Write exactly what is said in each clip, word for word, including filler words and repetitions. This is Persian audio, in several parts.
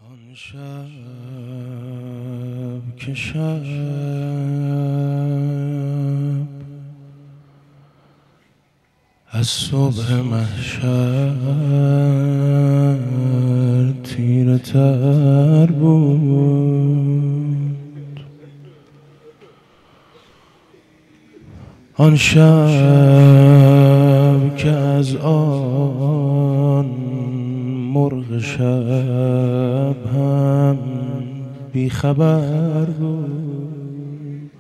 آن شب که شب از صبح محشر تیره تر بود، آن شب که از آن مرغ شب هم بیخبر بود،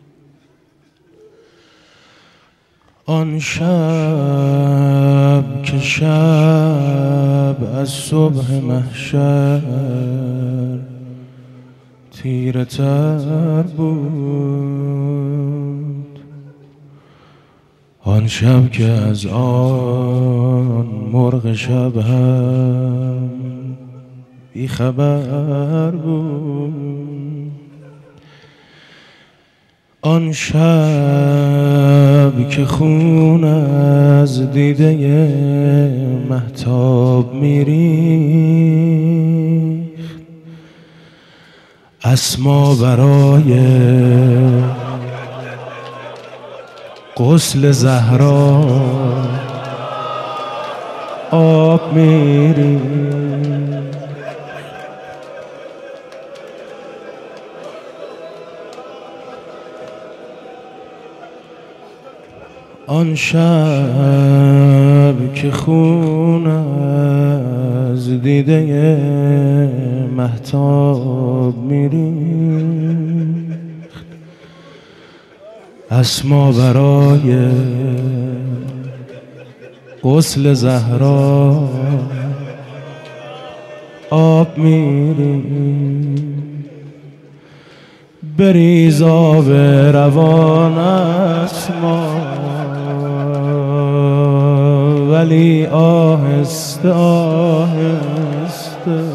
آن شب که شب از صبح محشر تیره تر بود، آن شب که از آن مرغ شب هم بی خبر بود، آن شب که خون از دیده مهتاب میریخت اسما برای غسل زهرا آب میریخت، آن شب که خون از دیده مهتاب میریخت اسما برای غسل زهرا آب میریخت، بریز آب روان اسما ولی آهسته آهسته،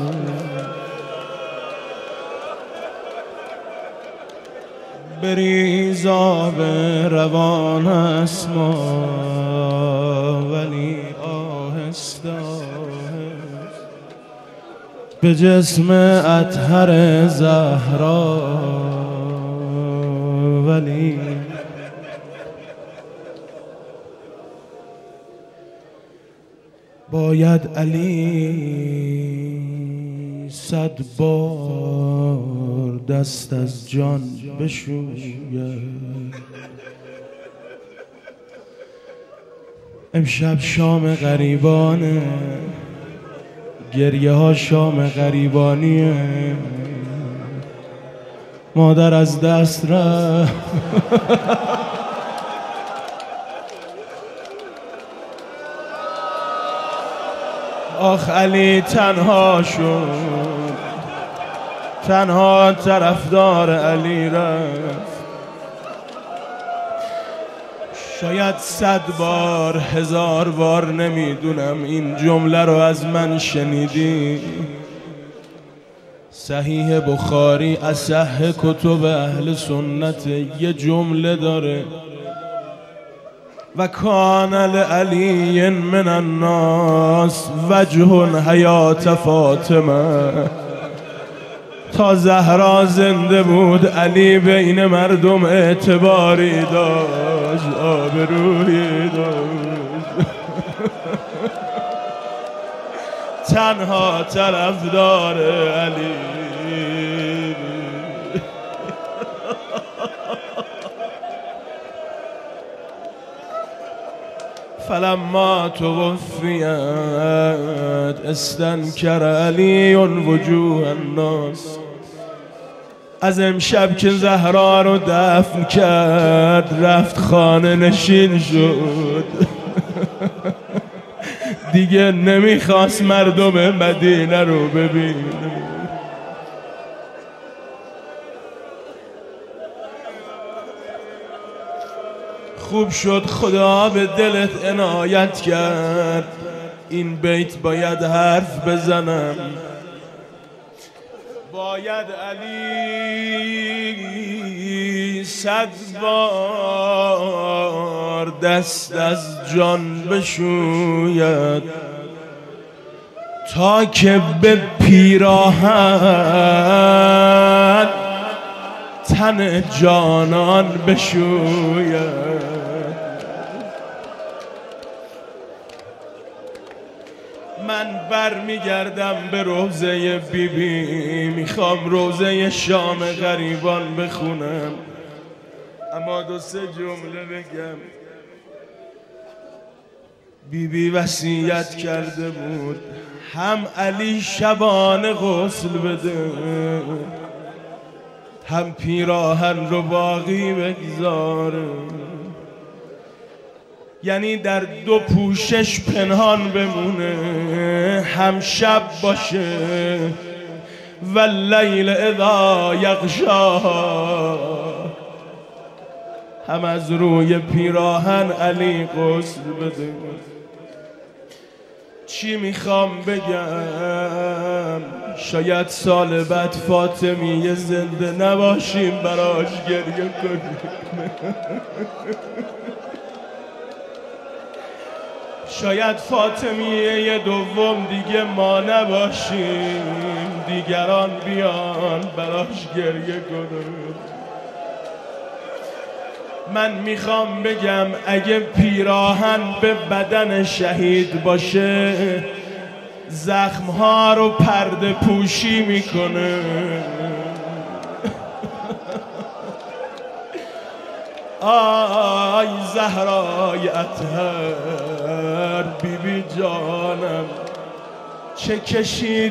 بریز آب روان اسما ولی آهسته آهسته، به جسم اطهر زهرا ولی باید علی صد بار دست از جان بشوید، امشب شام غریبانه، گریه ها شام غریبانیه، مادر از دست رفت آخ علی تنها شد، تنها طرفدار علی رفت، شاید صد بار هزار بار نمیدونم این جمله رو از من شنیدی، صحیح بخاری اصح کتب اهل سنت یه جمله داره و کان لعلی من الناس وجه حیات فاطمه، تا زهرا زنده بود علی بین مردم اعتباری داشت، آبرویی داشت تنها طرفدار علی. فلما توفیت استنکر علی وجوه الناس، از امشب که زهرا رو دفن کرد رفت خانه نشین شد دیگه نمیخواست مردم مدینه رو ببینه، خوب شد خدا به دلت عنایت کرد، این بیت باید حرف بزنم، باید علی صد بار دست از جان بشوید تا که به پیراهن تن جانان بشوید. من بر میگردم به روضه بی بی، میخوام روضه شام غریبان بخونم، اما دو سه جمله بگم. بی بی وصیت کرده بود هم علی شبانه غسل بده، هم پیراهن رو باقی بگذاره، یعنی در دو پوشش پنهان بمونه، هم شب باشه و لیل اذا یغشا، هم از روی پیراهن علی غسل بده. چی میخوام بگم؟ شاید سال بعد فاطمیه زنده نباشیم براش گریه کنیم. شاید فاطمیه دوم دیگه ما نباشیم، دیگران بیان براش گریه کنیم. من میخوام بگم اگه پیراهن به بدن شهید باشه، زخمها رو پرده پوشی میکنه. آی زهرای اطهر بی بی جانم، چه کشید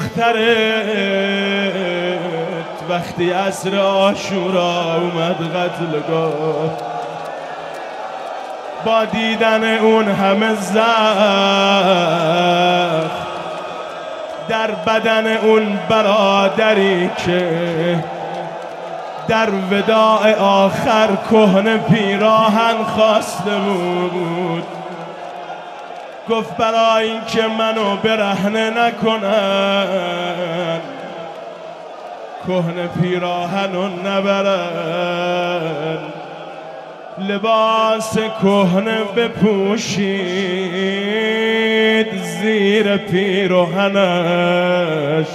دخترت وقتی عصر عاشورا اومد قتلگاه، با دیدن اون همه زخم در بدن اون برادری که در وداع آخر کهنه پیراهن خواسته بود، گفت برای این که منو برهنه نکنن کهنه پیراهنو نبرن، لباس کهنه بپوشید زیر پیراهنش،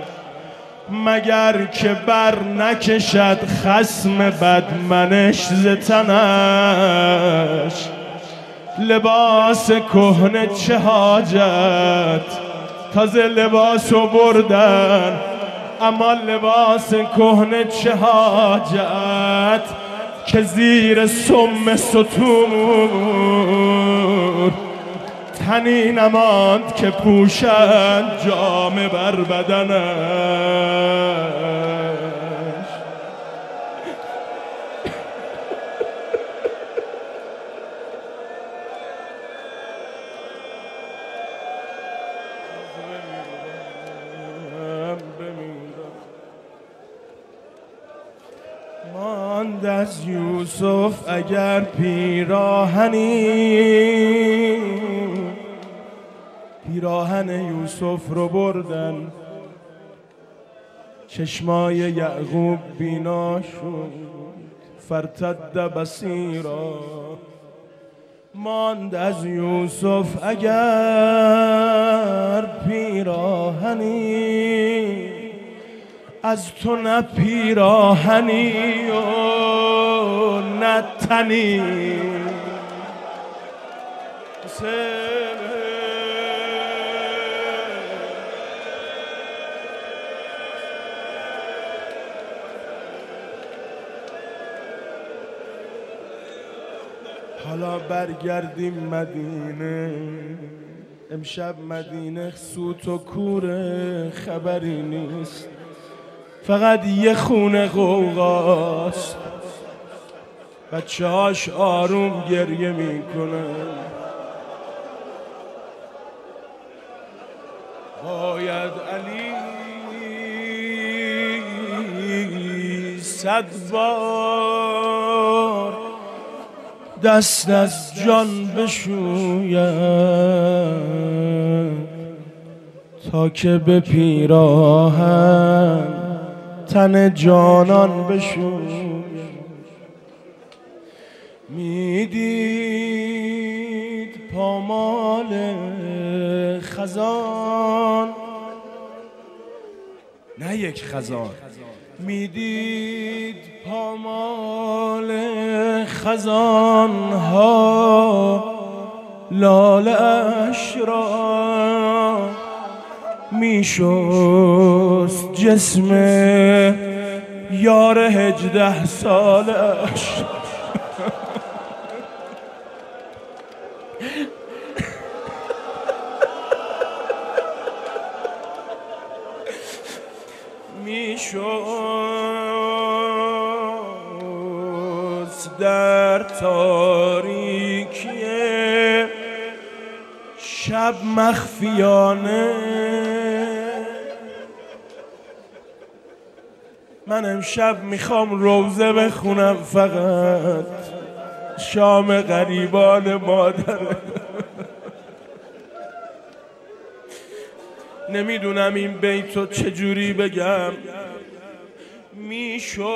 مگر که بر نکشد خصم بدمنش ز تنش. لباس کهنه چه حاجت، تازه لباسو بردن، اما لباس کهنه چه حاجت که زیر سم ستور تنی نماند که پوشد جامه بر بدنش. ماند از یوسف اگر پیراهنی، پیراهن یوسف رو بردن، چشمای یعقوب بینا شد فرتد بصیرا. ماند از یوسف اگر پیراهنی، از تو نه پیراهنی و نه تنی. حالا برگردیم مدینه، امشب مدینه سوت و کوره خبری نیست، فقط یه خونه غوغاست، بچه هاش آروم گریه میکنن. باید علی صد بار دست از جان بشوید، تا که به پیراهن تن جانان بشوید. میدید پامال خزان، نه یک خزان، میدید پامال خزان ها لاله اش را، میشست جسم یار هجده سالش. میشست در تاریکی شب مخفیانه. من امشب میخوام روزه بخونم، فقط شام غریبان مادره. نمیدونم این بیتو چجوری بگم. میشست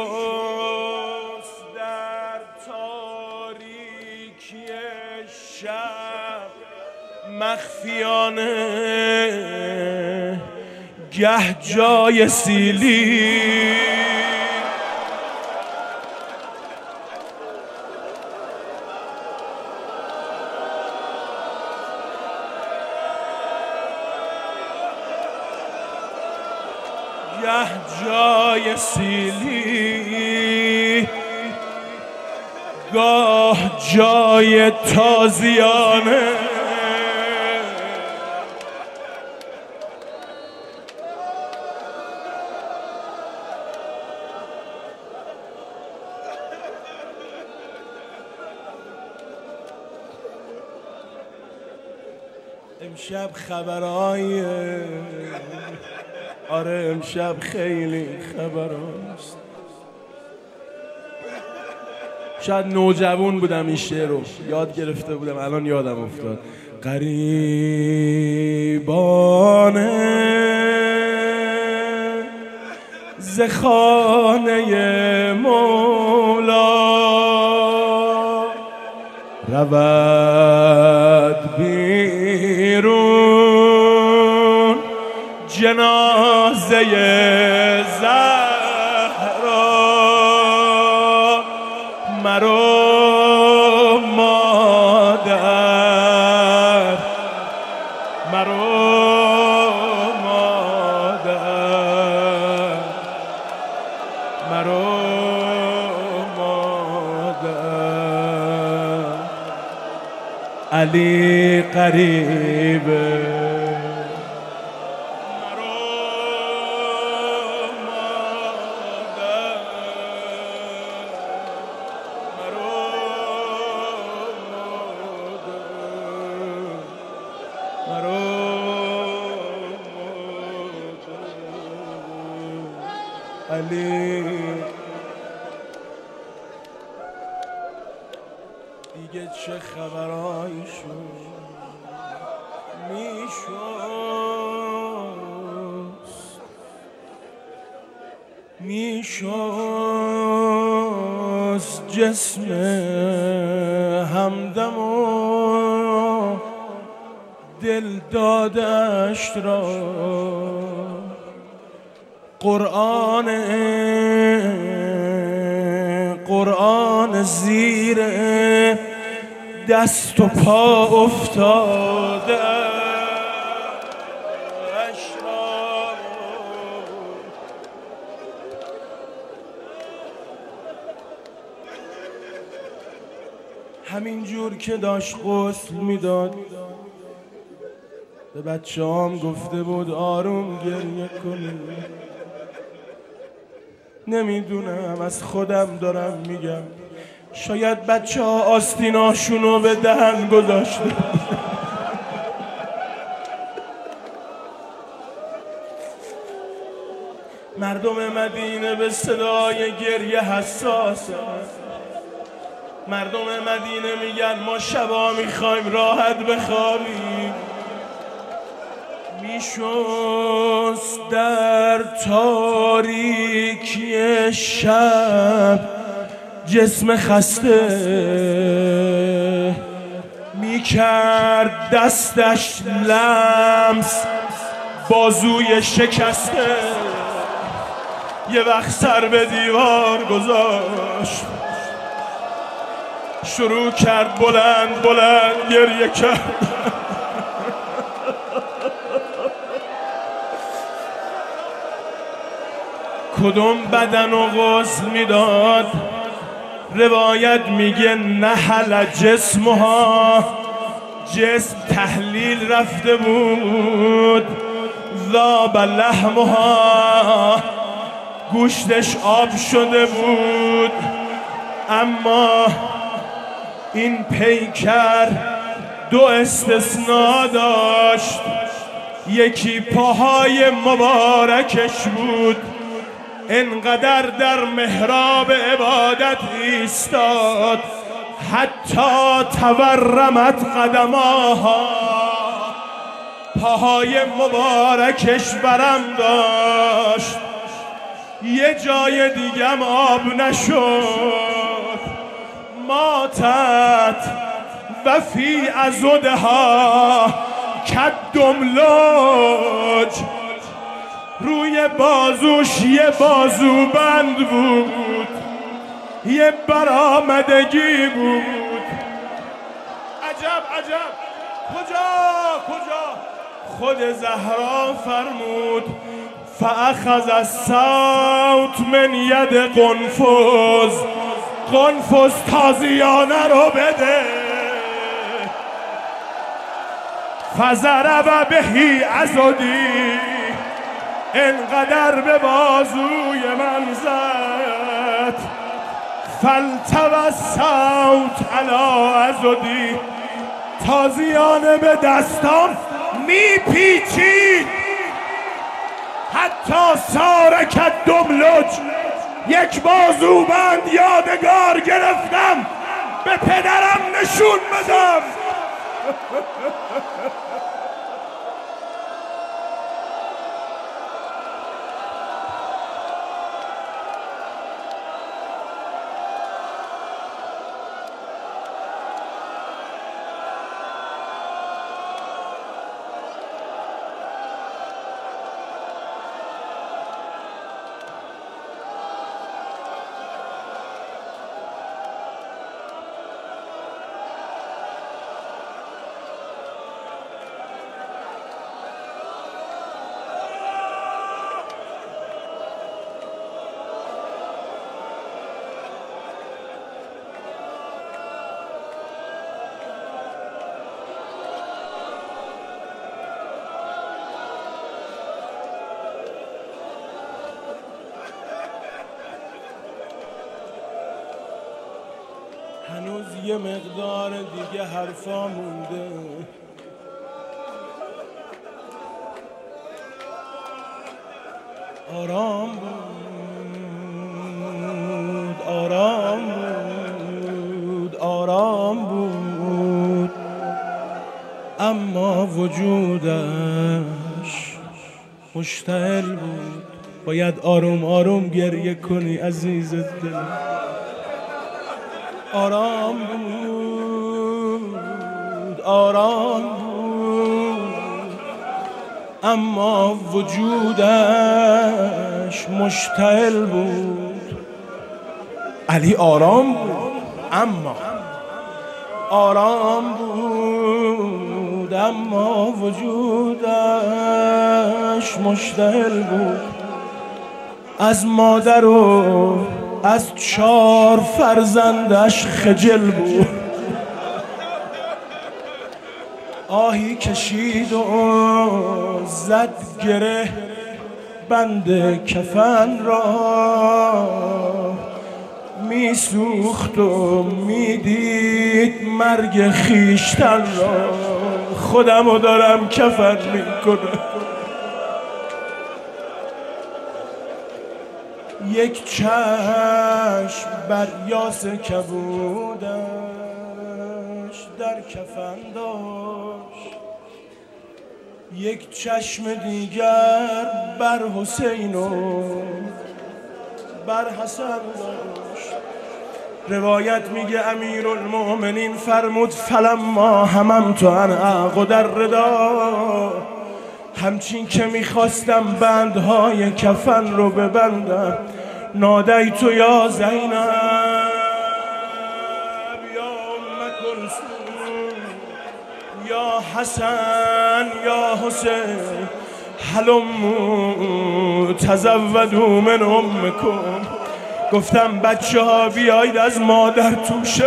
در تاریکی شب مخفیانه، گه جای سیلی گه جای سیلی، گاه جای تازیانه. امشب خبرای آره امشب خیلی خبراست. شاید نوجوان بودم این شعر رو یاد گرفته بودم، الان یادم افتاد. غریبانه ز خانه مولا رود بیرون جنازه زهرا، مرو مادر، مرو مادر، مرو مادر. علی قریبه علی. دیگه چه خبرایی شد؟ میشست میشست جسم همدم و دل دادشت را. قرآن قرآن زیر دست و پا افتاده همین جور که داشت غسل میداد به بچه هم گفته بود آروم گریه کنید. نمیدونم، از خودم دارم میگم، شاید بچه ها آستیناشونو به دهن گذاشته. مردم مدینه به صدای گریه حساسه. مردم مدینه میگن ما شبا میخوایم راحت بخوابیم. میشست در تاریکی شب جسم خسته، میکرد دستش لمس بازوی شکسته، یه وقت سر به دیوار گذاشت، شروع کرد بلند بلند گریه کرد. کدوم بدن و غسل میداد؟ روایت میگه نحل جسمها، جسم تحلیل رفته بود، ذاب لحمها، گوشتش آب شده بود. اما این پیکر دو استثناء داشت، یکی پاهای مبارکش بود، انقدر در محراب عبادت ایستاد حتی تورمت قدماها، پاهای مبارکش برم داشت، یه جای دیگم آب نشد. ماتت و فی عضدها کالدملج، روی بازوش یه بازو بند بود، یه برآمدگی بود. عجب عجب، کجا کجا؟ خود زهرا فرمود فاخذ الصوت من ید قنفذ، قنفذ تازیانه رو بده، فضرب بهی عضدی، انقدر به بازوی من زد، فالتوى الصوت علی عضدی، تازیانه به دستام میپیچید حتی سار کالدملج. یک بازو بند یادگار گرفتم به پدرم نشون بدم. هنوز یه مقدار دیگه حرفا مونده. آرام بود، آرام بود، آرام بود، اما وجودش مشتعل بود. باید آروم آروم گریه کنی عزیز دلم. آرام بود، آرام بود، اما وجودش مشتعل بود. علی آرام بود اما آرام بود، اما وجودش مشتعل بود. از مادر و از چار فرزندش خجل بود. آهی کشید و زد گره بند کفن را، میسوخت و میدید مرگ خیشتن را. خودمو دارم کفن میکنم. یک چشم بر یاس کبودش در کفن داشت، یک چشم دیگر بر حسین و بر حسن داشت. روایت میگه امیرالمومنین فرمود فلما هممت ان اعقد الرداء، همچین که میخواستم بندهای کفن رو ببندم، نادیت یا زینب یا ام کلثوم یا حسن یا حسین هلموا تزودوا من امکم. گفتم بچه ها بیایید از مادر توشه.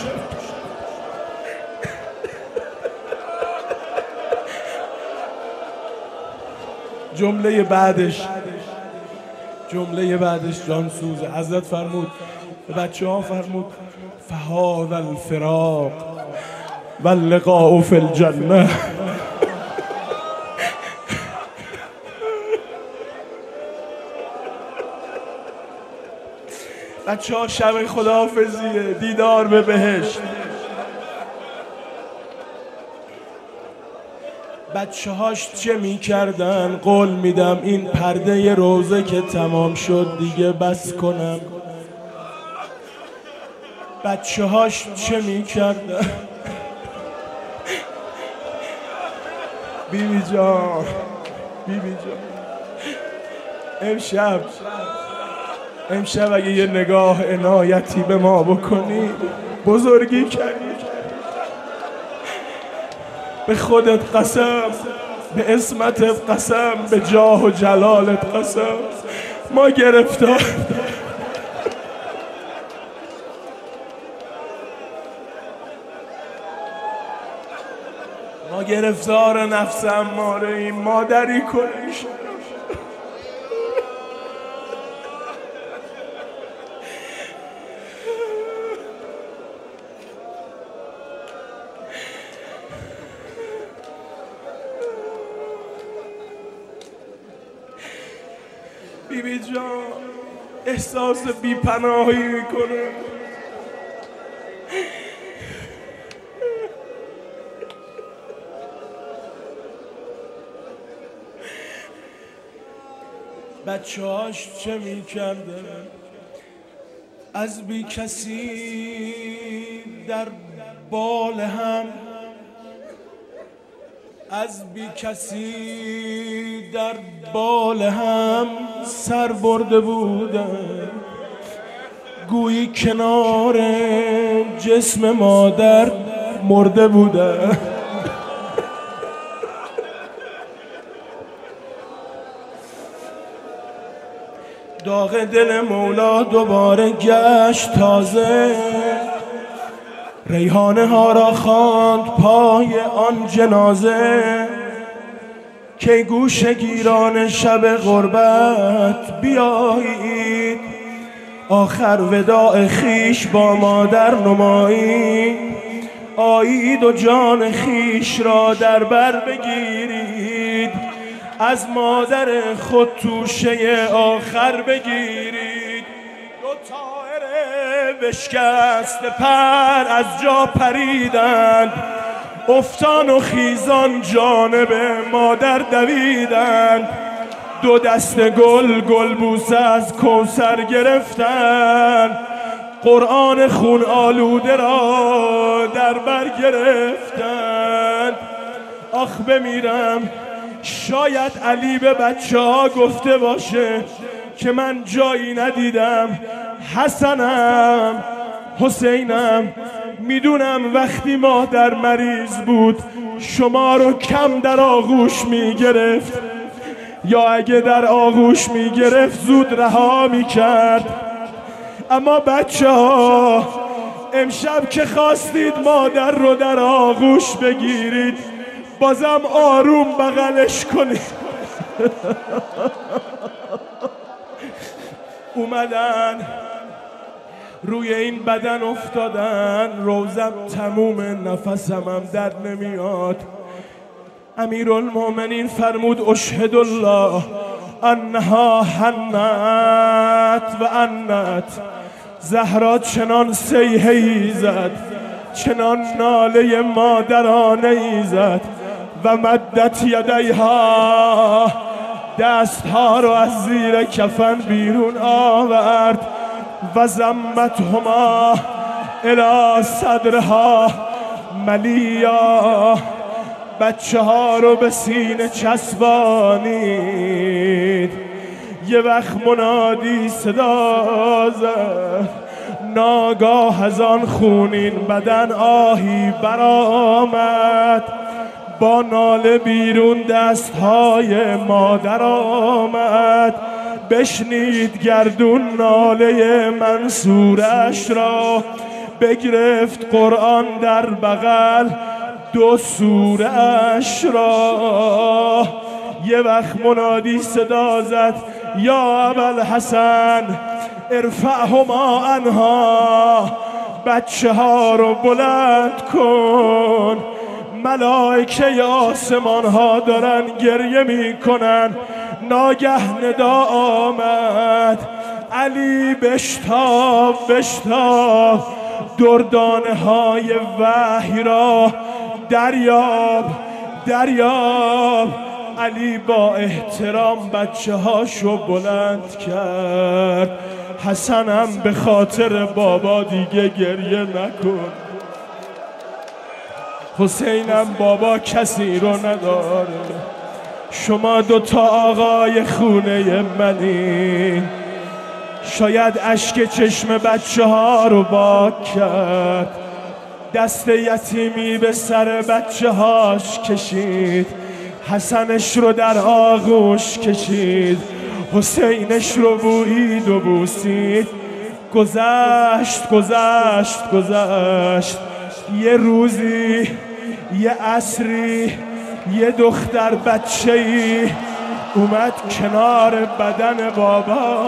جمله بعدش جمله بعدش جان سوزه. حضرت فرمود به بچه ها فرمود فهذا الفراق واللقاء فی الجنه. بچه ها شب خداحافظیه، دیدار به بهشت. بچه هاش چه می کردن؟ قول میدم این پرده روزه که تمام شد دیگه بس کنم. بچه هاش چه می کردن؟ بیبی جان بیبی جان امشب امشب اگه یه نگاه عنایتی به ما بکنی بزرگی کردی. به خودت قسم، به اسمتت قسم، به جاه و جلالت قسم، ما گرفتار ما گرفتار نفس اماره ایم. مادری کنیش بیبی جان احساس بی‌پناهی میکنه. بچه هاش چه میکردن؟ از بی کسی در بال هم، از بی کسی در بال هم سر برده بودن، گویی کنار جسم مادر مرده بودن. داغ دل مولا دوباره گشت تازه، ریحانه ها را خواند پای آن جنازه، که گوش گیران شب غربت بیایید، آخر وداع خیش با مادر نمایید، آیید و جان خیش را در بر بگیرید، از مادر خود توشه آخر بگیرید. دو طائر بشکست پر از جا پریدند، افتان و خیزان جانب مادر دویدند، دو دست گل گل بوسه از کوثر گرفتند، قرآن خون آلوده را در بر گرفتند. آخ بمیرم شاید علی به بچه ها گفته باشه که من جایی ندیدم، حسنم حسینم میدونم وقتی مادر مریض بود شما رو کم در آغوش میگرفت، یا اگه در آغوش میگرفت زود رها میکرد، اما بچه ها امشب که خواستید مادر رو در آغوش بگیرید بازم آروم بغلش کنید. اومدن روی این بدن افتادن، روزم تموم نفسم هم در نمیاد. امیرالمومنین فرمود اشهد الله انها حنت و انت. زهرا چنان صیحه‌ای زد، چنان ناله مادرانه ای زد و مدت یدیها، دستها رو از زیر کفن بیرون آورد و زمتهما الی صدرها ملیا، بچه ها رو به سینه چسبانید. یه وقت منادی صدا زد، ناگاه از آن خونین بدن آهی برآمد. با ناله بیرون دستهای مادر آمد، بشنید گردون ناله منصورش را، بگرفت قرآن در بغل دو سوره‌اش را. یه وقت منادی صدا زد، یا ابوالحسن ارفعهما عنها، بچه ها رو بلند کن. ملائکه آسمان ها دارن گریه میکنن. ناگه ندا آمد، علی بشتاب بشتاب، دردانه های وحی را دریاب دریاب. علی با احترام بچه هاشو بلند کرد. حسنم به خاطر بابا دیگه گریه نکن. حسینم بابا کسی رو نداره. شما دوتا آقای خونه منی. شاید اشک چشم بچه ها رو پاک کرد، دست یتیمی به سر بچه هاش کشید، حسنش رو در آغوش کشید، حسینش رو بویید و بوسید. گذشت گذشت گذشت یه روزی، یه عصری، یه دختر بچه‌ای اومد کنار بدن بابا،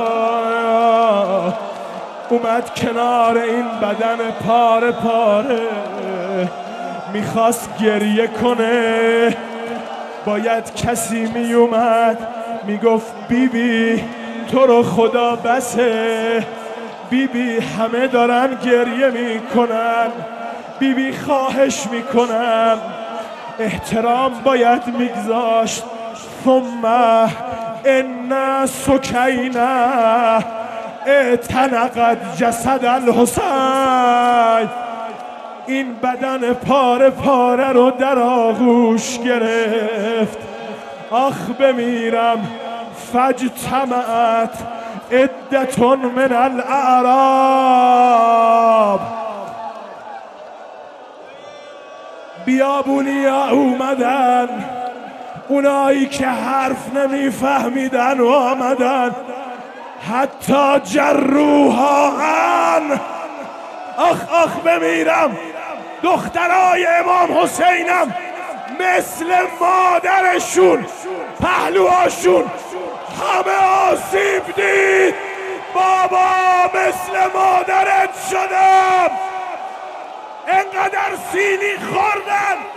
اومد کنار این بدن پاره پاره، میخواست گریه کنه. باید کسی میومد میگفت بیبی تو رو خدا بسه، بیبی همه دارن گریه میکنن، بیبی خواهش میکنم. احترام باید میگذاشت. ثم ان سکینه اعتنقت جسد الحسین، این بدن پاره پاره رو در آغوش گرفت. آخ بمیرم. فاجتمعت عدة من الاعراب، بیابونیا اومدن، اونایی که حرف نمیفهمیدن و آمدن. حتی جروها ان. آخ آخ بمیرم. دخترای امام حسینم مثل مادرشون پهلوهاشون همه آسیب دید. بابا مثل مادرت شدم، انقدر سینی خوردن